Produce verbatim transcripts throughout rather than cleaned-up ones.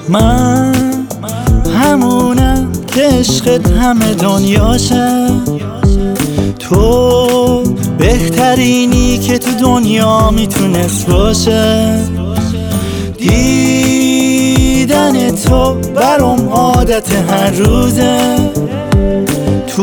من همونم که عشقت همه دنیاشه، تو بهترینی که تو دنیا میتونست باشه. دیدن تو برام عادت هر روزه، تو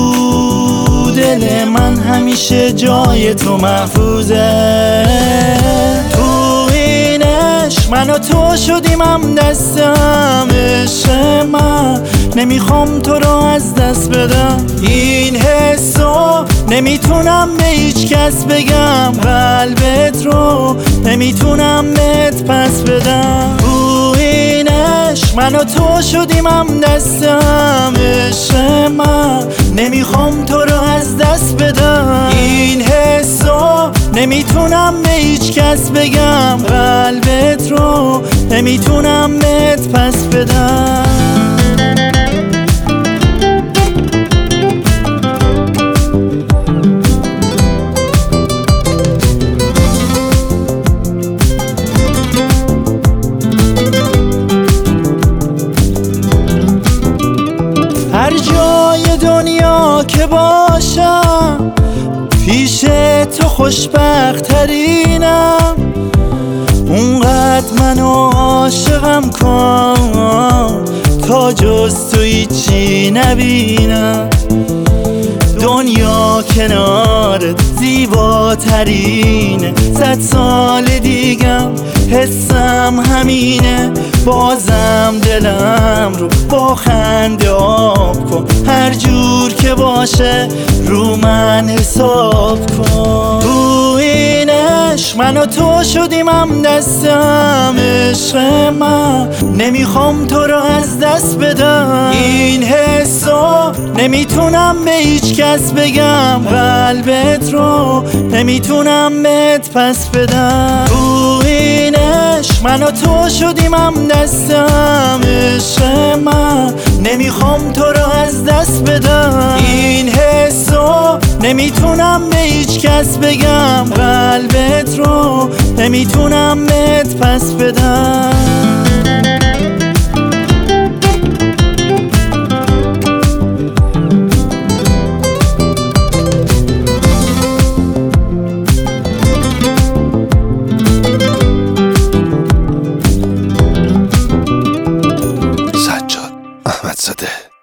دل من همیشه جای تو محفوظه. تو این عشق من و تو شدیم هم دستم، عشق من نمیخوام تو رو از دست بدم. این حسو نمیتونم به هیچ کس بگم، قلبت رو نمیتونم بهت پس بدم. تو این عشق من و تو شدیم هم دستم، عشق من نمیخوام تو رو از دست بدم. این حسو نمیتونم به هیچ کس بگم، قلبت رو نمیتونم بهت پس بدم. هر جای دنیا که باشم پیش تو خوشبخت ترینم، اونقدر منو عاشقم کن تا جز تو هیچی نبینم. دنیا کنارت زیباترینه، صد سال دیگم حسم همینه. بازم دلم رو با خنده آب کن، هر جور که باشه رو من حساب کن. تو این عشق من و تو شدیم هم دستم، عشق من نمیخوام تو رو از دست بدم. این حسو نمیتونم به هیچ کس بگم، قلبت رو نمیتونم بهت پس بدم. تو این عشق من و تو شدیم هم دستم، عشق من نمیخوام تو رو از دست بدم. این حسو نمیتونم به هیچ کس بگم، قلبت رو نمیتونم بهت پس بدم. احمدزاده.